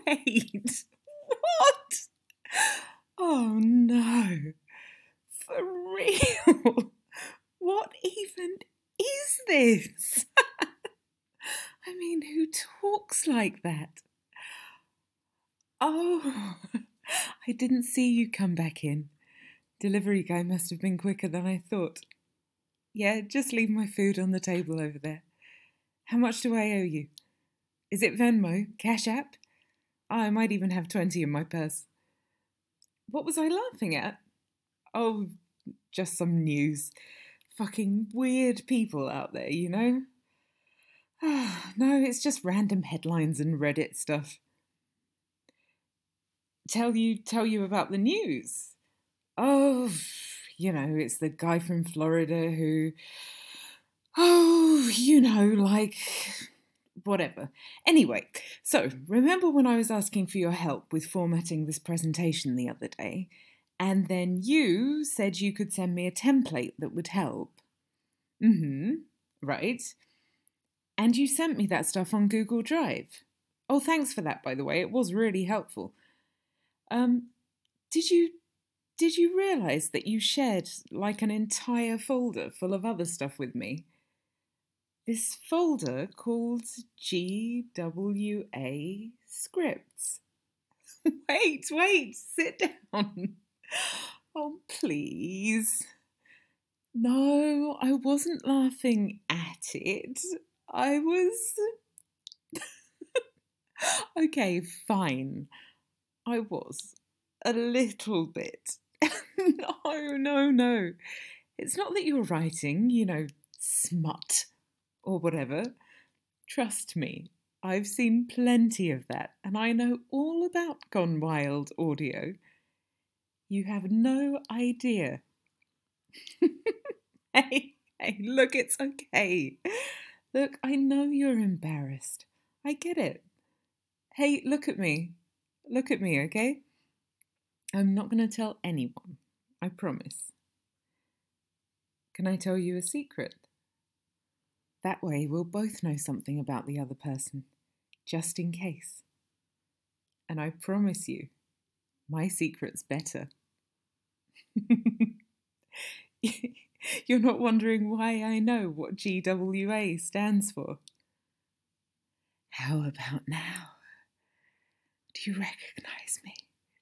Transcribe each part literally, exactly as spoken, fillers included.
Wait, what? Oh no, for real? What even is this? I mean, who talks like that? Oh, I didn't see you come back in. Delivery guy must have been quicker than I thought. Yeah, just leave my food on the table over there. How much do I owe you? Is it Venmo? Cash App? Oh, I might even have twenty in my purse. What was I laughing at? Oh, just some news. Fucking weird people out there, you know? No, it's just random headlines and Reddit stuff. Tell you, tell you about the news. Oh, you know, it's the guy from Florida who, oh, you know, like, whatever. Anyway, so remember when I was asking for your help with formatting this presentation the other day, and then you said you could send me a template that would help? Mm-hmm, right. And you sent me that stuff on Google Drive. Oh, thanks for that, by the way. It was really helpful. Um, did you did you realise that you shared like an entire folder full of other stuff with me? This folder called G W A Scripts. Wait, wait, sit down. Oh, please. No, I wasn't laughing at it. I was... Okay, fine. I was. A little bit. No, no, no. It's not that you're writing, you know, smut or whatever. Trust me, I've seen plenty of that, and I know all about Gone Wild audio. You have no idea. Hey, hey, look, it's okay. Look, I know you're embarrassed. I get it. Hey, look at me. Look at me, okay? I'm not going to tell anyone. I promise. Can I tell you a secret? That way we'll both know something about the other person, just in case. And I promise you, my secret's better. You're not wondering why I know what G W A stands for? How about now? Do you recognise me?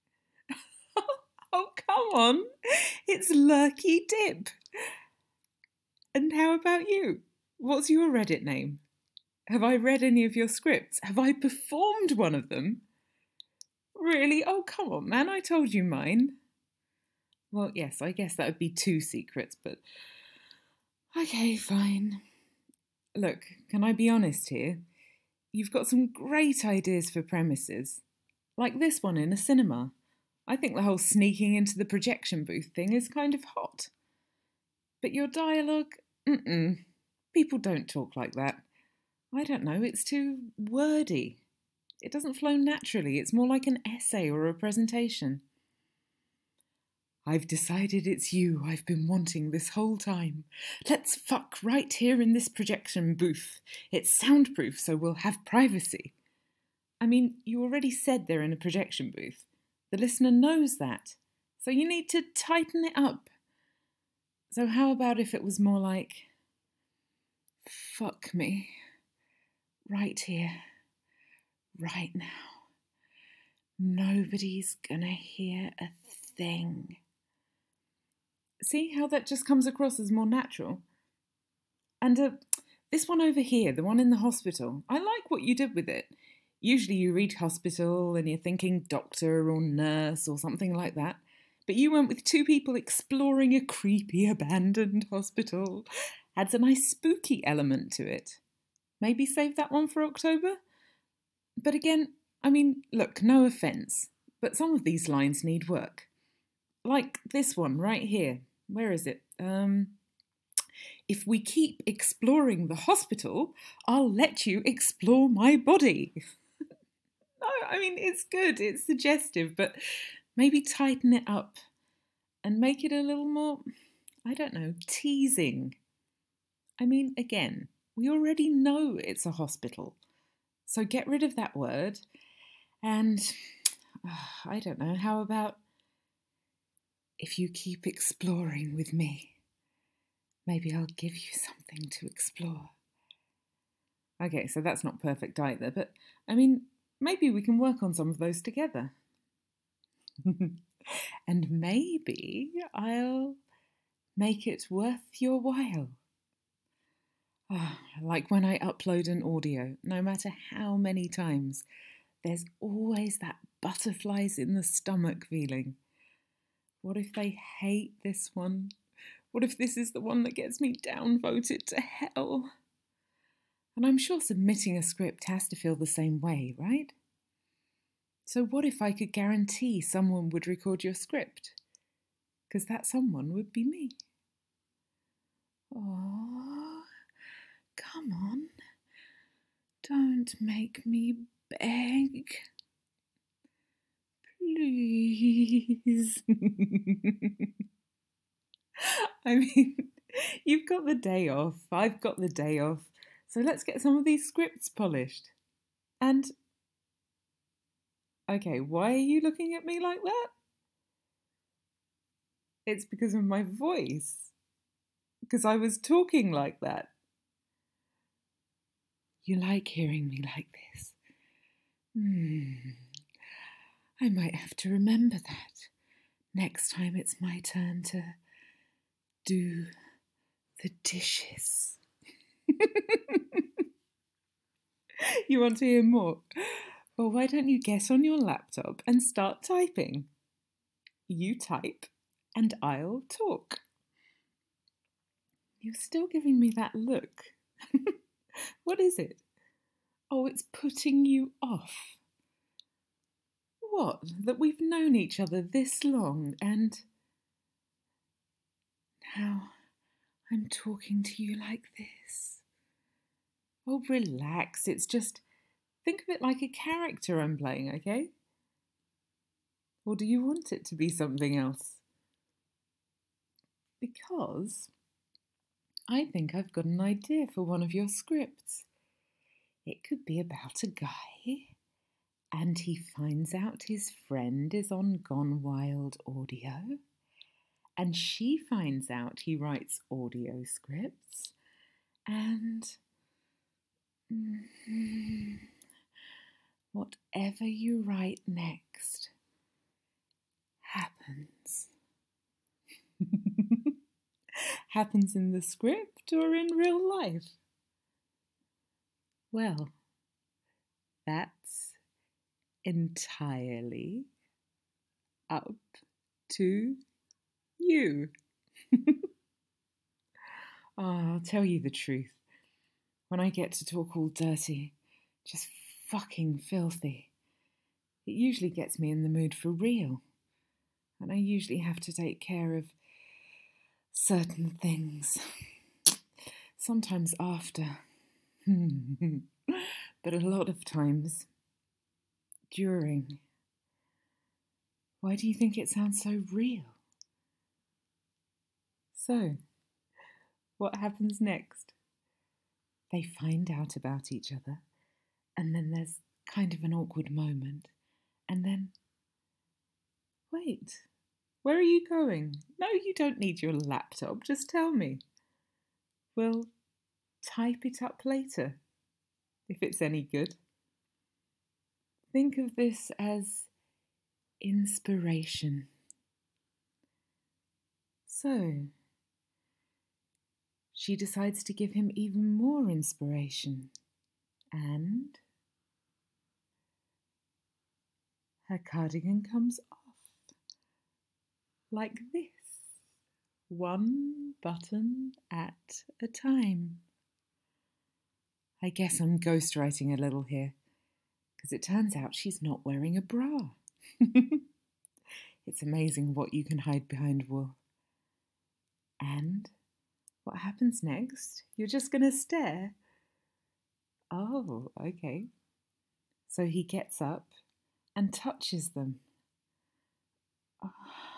Oh, come on. It's Lurky Dip. And how about you? What's your Reddit name? Have I read any of your scripts? Have I performed one of them? Really? Oh, come on, man. I told you mine. Well, yes, I guess that would be two secrets, but... Okay, fine. Look, can I be honest here? You've got some great ideas for premises. Like this one in a cinema. I think the whole sneaking into the projection booth thing is kind of hot. But your dialogue? Mm-mm. People don't talk like that. I don't know, it's too wordy. It doesn't flow naturally. It's more like an essay or a presentation. I've decided it's you I've been wanting this whole time. Let's fuck right here in this projection booth. It's soundproof, so we'll have privacy. I mean, you already said they're in a projection booth. The listener knows that. So you need to tighten it up. So how about if it was more like, fuck me. Right here. Right now. Nobody's gonna hear a thing. See how that just comes across as more natural? And uh, this one over here, the one in the hospital, I like what you did with it. Usually you read hospital and you're thinking doctor or nurse or something like that. But you went with two people exploring a creepy abandoned hospital. Adds a nice spooky element to it. Maybe save that one for October? But again, I mean, look, no offence, but some of these lines need work. Like this one right here. Where is it? Um, if we keep exploring the hospital, I'll let you explore my body. No, I mean, it's good, it's suggestive, but maybe tighten it up and make it a little more, I don't know, teasing. I mean, again, we already know it's a hospital, so get rid of that word And uh, I don't know, how about if you keep exploring with me? Maybe I'll give you something to explore. Okay, so that's not perfect either, but I mean, maybe we can work on some of those together. And maybe I'll make it worth your while. Oh, like when I upload an audio, no matter how many times, there's always that butterflies in the stomach feeling. What if they hate this one? What if this is the one that gets me downvoted to hell? And I'm sure submitting a script has to feel the same way, right? So what if I could guarantee someone would record your script? Because that someone would be me. Oh, come on. Don't make me beg. Please. I mean, you've got the day off, I've got the day off, so let's get some of these scripts polished. And, okay, why are you looking at me like that? It's because of my voice. Because I was talking like that. You like hearing me like this? Hmm. I might have to remember that next time it's my turn to do the dishes. You want to hear more? Well, why don't you get on your laptop and start typing? You type and I'll talk. You're still giving me that look. What is it? Oh, it's putting you off. What? That we've known each other this long and now I'm talking to you like this. Oh, relax. It's just, think of it like a character I'm playing, okay? Or do you want it to be something else? Because I think I've got an idea for one of your scripts. It could be about a guy and he finds out his friend is on Gone Wild Audio and she finds out he writes audio scripts and mm, whatever you write next happens. Happens in the script or in real life? Well, that's entirely up to you. Oh, I'll tell you the truth. When I get to talk all dirty, just fucking filthy, it usually gets me in the mood for real. And I usually have to take care of certain things. Sometimes after. But a lot of times during. Why do you think it sounds so real? So, what happens next? They find out about each other, and then there's kind of an awkward moment, and then, wait, where are you going? No, you don't need your laptop, just tell me. We'll type it up later, if it's any good. Think of this as inspiration. So, she decides to give him even more inspiration, and her cardigan comes off, like this, one button at a time. I guess I'm ghostwriting a little here, because it turns out she's not wearing a bra. It's amazing what you can hide behind wool. And what happens next? You're just going to stare? Oh, okay. So he gets up and touches them. Oh.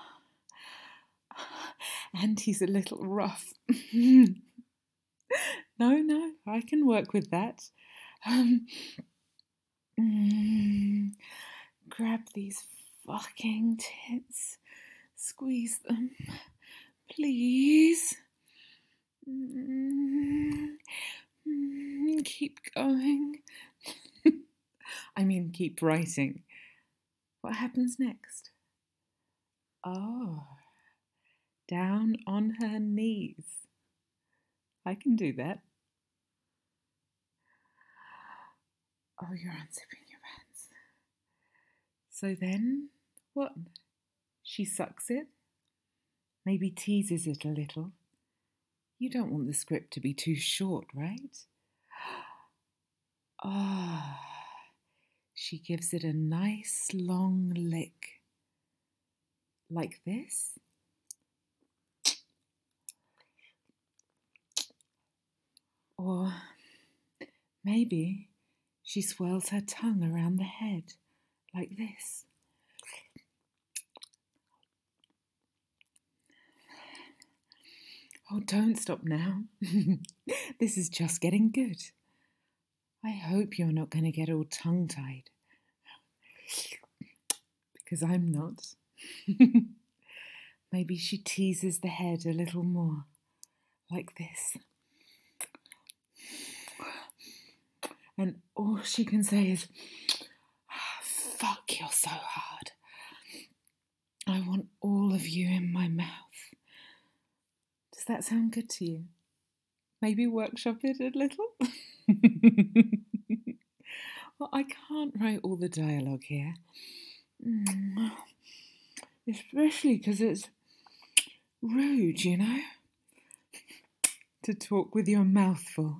And he's a little rough. No, no, I can work with that. Um, grab these fucking tits. Squeeze them. Please. Mm, mm, keep going. I mean, keep writing. What happens next? Oh, down on her knees. I can do that. Oh, you're unzipping your pants. So then, what? She sucks it? Maybe teases it a little? You don't want the script to be too short, right? Ah, oh, she gives it a nice long lick. Like this? Or maybe she swirls her tongue around the head, like this. Oh, don't stop now. This is just getting good. I hope you're not going to get all tongue-tied. Because I'm not. Maybe she teases the head a little more, like this. And all she can say is, fuck, you're so hard. I want all of you in my mouth. Does that sound good to you? Maybe workshop it a little? Well, I can't write all the dialogue here. Mm. Especially because it's rude, you know? To talk with your mouth full.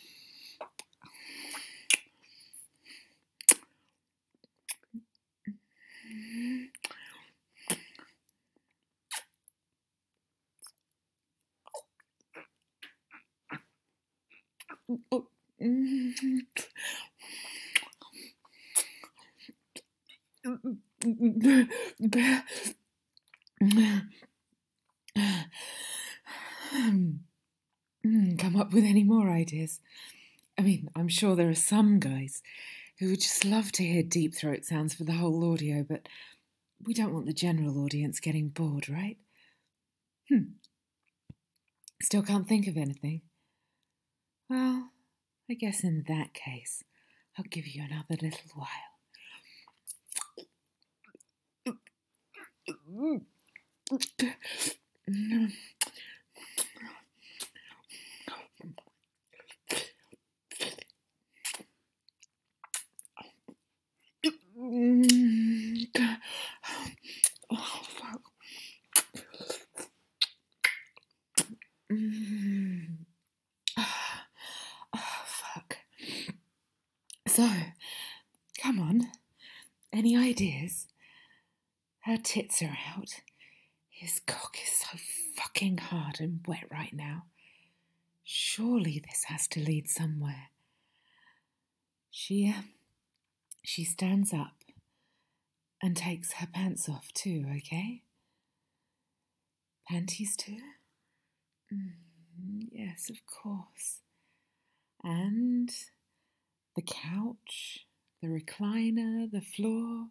Oh. Come up with any more ideas? I mean, I'm sure there are some guys who would just love to hear deep throat sounds for the whole audio, but we don't want the general audience getting bored, right? Hmm. Still can't think of anything? Well, I guess in that case, I'll give you another little while. Oh, fuck. Oh, fuck. So, come on. Any ideas? Her tits are out. His cock is so fucking hard and wet right now. Surely this has to lead somewhere. She, uh, she stands up and takes her pants off too, okay? Panties too? Mm, yes, of course. And the couch, the recliner, the floor.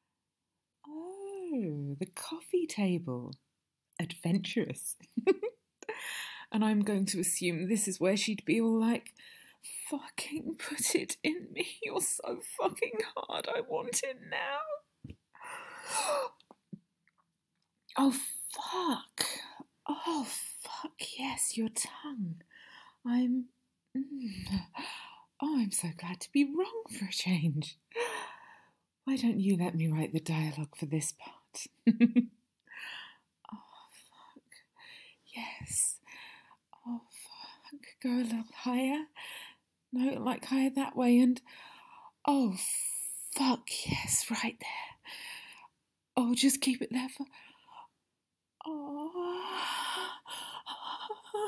Oh, the coffee table. Adventurous. And I'm going to assume this is where she'd be all like, fucking put it in me. You're so fucking hard. I want it now. Oh, fuck. Oh, fuck, yes, your tongue. I'm... Mm, oh, I'm so glad to be wrong for a change. Why don't you let me write the dialogue for this part? Oh, fuck. Yes. Oh, fuck. Go a little higher. No, like higher that way. And, oh, fuck, yes, right there. Oh, just keep it there for... Oh, oh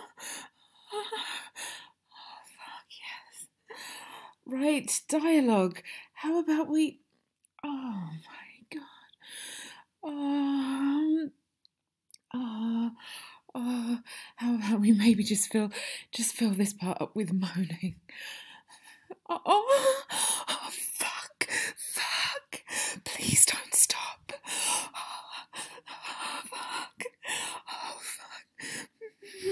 fuck, yes. Right, dialogue. How about we... Oh, my God. Um... Uh, uh, how about we maybe just fill, just fill this part up with moaning? Oh, oh, oh fuck, fuck. Please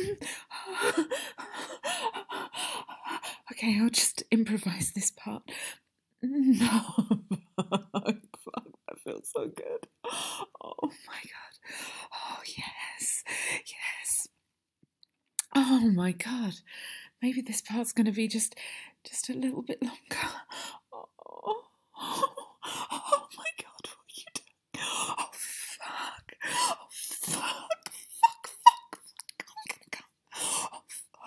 Okay, I'll just improvise this part. No. Fuck, that feels so good. Oh my god. Oh, yes. Yes. Oh my god. Maybe this part's going to be just just a little bit longer. Oh, oh, oh my god, what are you doing? Oh, fuck. Oh, fuck. Fuck, fuck, fuck. I'm going to come. Oh,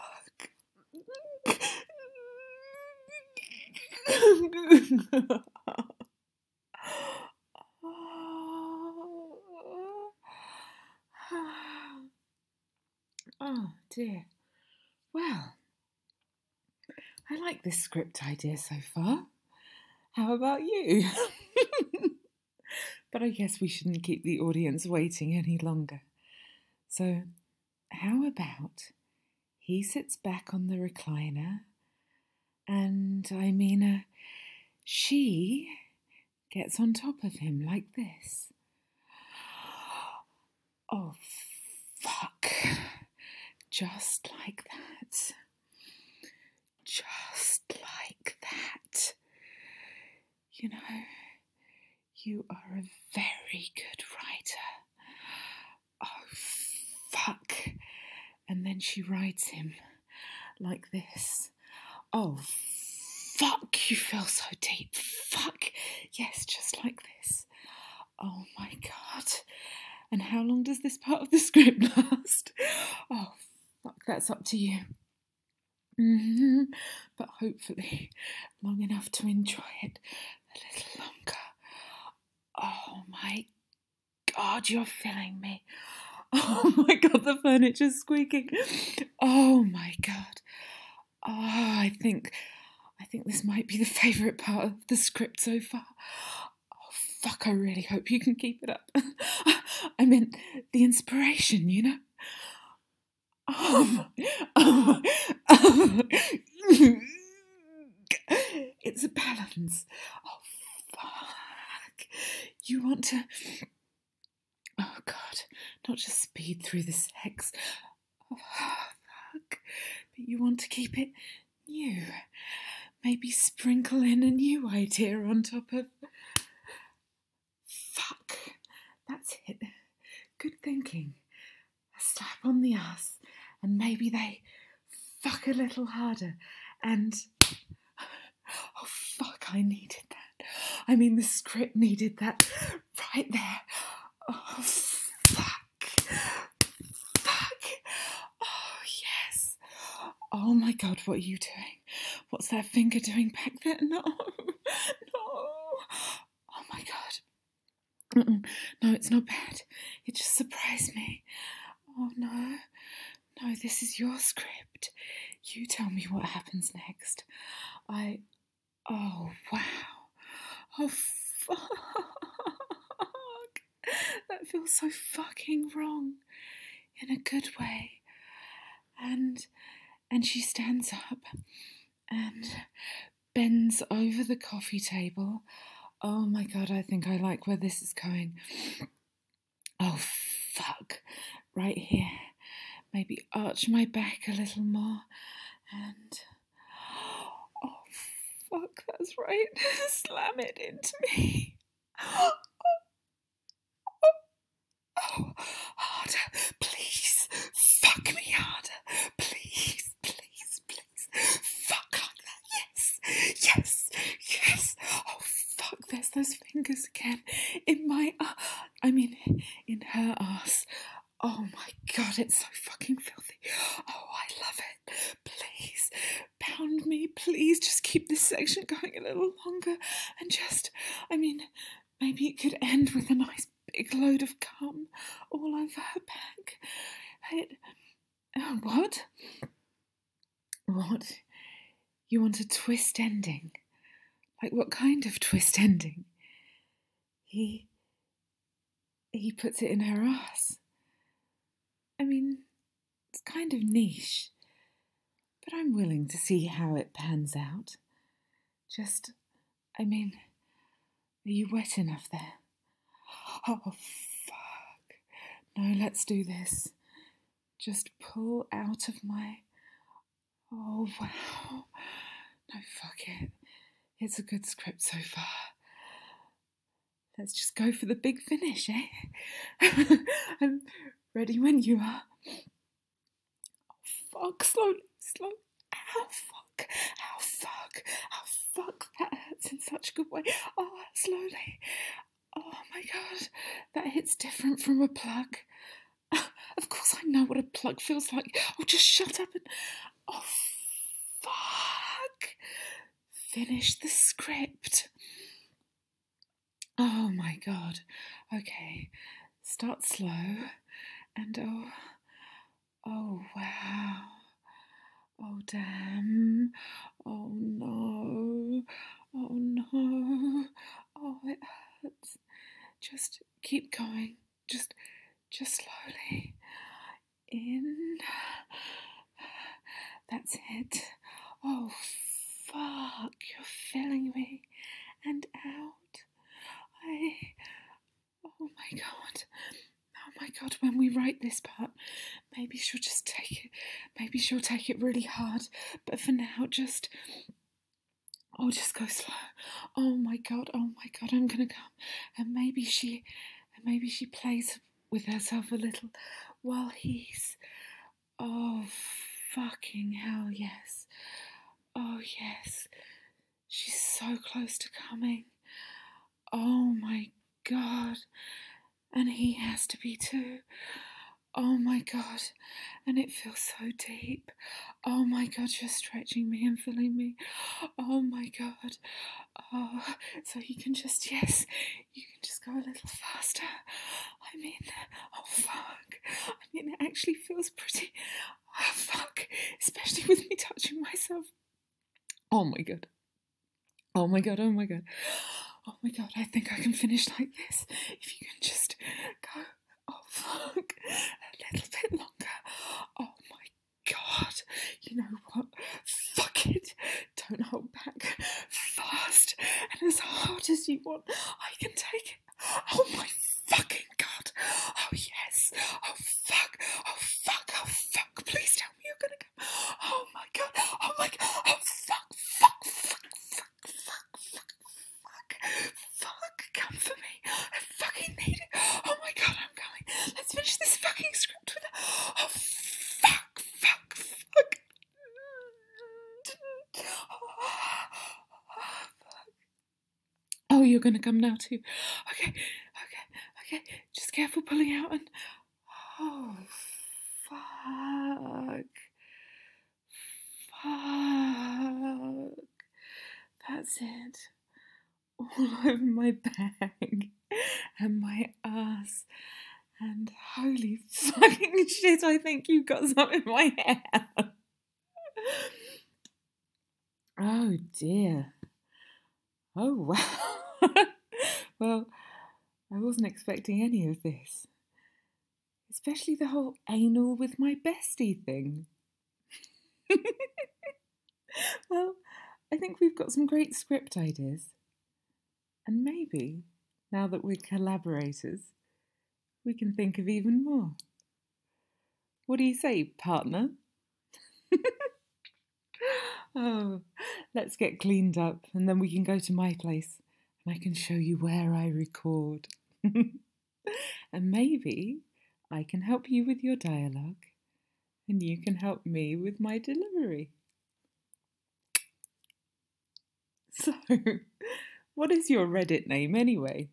fuck. Oh dear. Well, I like this script idea so far. How about you? But I guess we shouldn't keep the audience waiting any longer. So, how about he sits back on the recliner and, I mean, uh, she gets on top of him like this. Oh, fuck. Just like that. Just like that. You know, you are a very good writer. Oh, fuck. And then she writes him like this. Oh, fuck, you feel so deep. Fuck. Yes, just like this. Oh, my God. And how long does this part of the script last? Oh, fuck, that's up to you. Mm-hmm. But hopefully long enough to enjoy it a little longer. Oh my God, you're filling me. Oh my God, the furniture's squeaking. Oh my God. Oh, I think, I think this might be the favourite part of the script so far. Oh fuck, I really hope you can keep it up. I meant the inspiration, you know? Oh, oh, oh. It's a balance. Oh, fuck. You want to... Oh, God. Not just speed through the sex. Oh, fuck. But you want to keep it new. Maybe sprinkle in a new idea on top of... Fuck. That's it. Good thinking. A slap on the ass. And maybe they fuck a little harder. And... Oh, fuck, I needed that. I mean, the script needed that right there. Oh, fuck. Fuck. Oh, yes. Oh, my God, what are you doing? What's that finger doing back there? No. No. Oh, my God. Mm-mm. No, it's not bad. It just surprised me. Oh, no. No, this is your script. You tell me what happens next. I... Oh, wow. Oh, fuck. That feels so fucking wrong. In a good way. And... And she stands up and bends over the coffee table. Oh, my God, I think I like where this is going. Oh, fuck. Right here. Maybe arch my back a little more. And... Oh, fuck, that's right. Slam it into me. Oh, oh, oh, harder. Please. Fuck me harder. Please, please, please. Fuck like that. Yes. Yes. Yes. Oh, fuck, there's those fingers again. In my... Uh, I mean, in her ass. Oh my God, it's so fucking filthy. Oh, I love it. Please, pound me, please. Just keep this section going a little longer. And just, I mean, maybe it could end with a nice big load of cum all over her back. It, oh, what? What? You want a twist ending? Like what kind of twist ending? He, he puts it in her ass. I mean, it's kind of niche, but I'm willing to see how it pans out. Just, I mean, are you wet enough there? Oh, fuck. No, let's do this. just pull out of my... Oh, wow. No, fuck it. It's a good script so far. Let's just go for the big finish, eh? I'm ready when you are. Oh, fuck, slowly, slowly. Ow, fuck, ow, fuck, ow, fuck. That hurts in such a good way. Oh, slowly. Oh, my God. That hit's different from a plug. Of course I know what a plug feels like. Oh, just shut up and... Oh, fuck. Finish the script. Oh, my God. Okay. Start slow. And oh... Oh, wow. Oh, damn. Oh, no. Oh, no. Oh, it hurts. Just keep going. Just, just slowly. In. That's it. Oh, fuck. You're filling me. And out. I... Oh, my God. Oh, my God. When we write this part, maybe she'll just take it. Maybe she'll take it really hard. But for now, just... Oh, just go slow. Oh, my God. Oh, my God. I'm going to come. And maybe she... And maybe she plays with herself a little while he's... Oh, fucking hell, yes. Oh, yes. She's so close to coming. Oh, my God. And he has to be too. Oh, my God. And it feels so deep. Oh, my God, you're stretching me and filling me. Oh, my God. Oh, so you can just, yes, you can just go a little faster. I mean, oh, fuck. I mean, it actually feels pretty. Oh, fuck. Especially with me touching myself. Oh, my God. Oh, my God. Oh, my God. Oh, my God. I think I can finish like this. If you can just go. Oh, fuck. A little bit longer. Oh, my God. You know what? Fuck it. Don't hold back. Fast and as hard as you want. I can take it. Oh, my fucking God. Oh, yes. Oh, fuck. Oh, fuck. Oh, fuck. Please tell me you're gonna go. Oh, my God. Oh, my God. Oh, fuck. Fuck. Fuck. Fuck. Fuck. Fuck. Fuck. Fuck. Come for me. I fucking need it. Oh, my God. I'm going. Let's finish this fucking script with a... Oh, fuck. Fuck. Fuck. Oh, you're gonna come now too. Okay, okay, okay. Just careful pulling out and... Oh, fuck. Fuck. That's it. All over my bag and my ass. And holy fucking shit, I think you've got some in my hair. Oh dear. Oh wow. Well, I wasn't expecting any of this. Especially the whole anal with my bestie thing. Well, I think we've got some great script ideas. And maybe, now that we're collaborators, we can think of even more. What do you say, partner? Oh, let's get cleaned up and then we can go to my place and I can show you where I record. And maybe I can help you with your dialogue and you can help me with my delivery. So, what is your Reddit name anyway?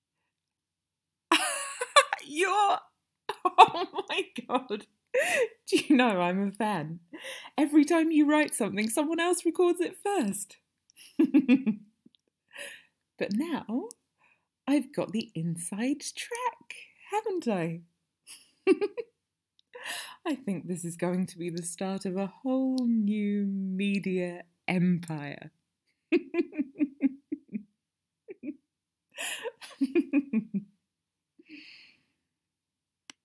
You're... Oh my God. Do you know I'm a fan? Every time you write something, someone else records it first. But now, I've got the inside track, haven't I? I think this is going to be the start of a whole new media empire.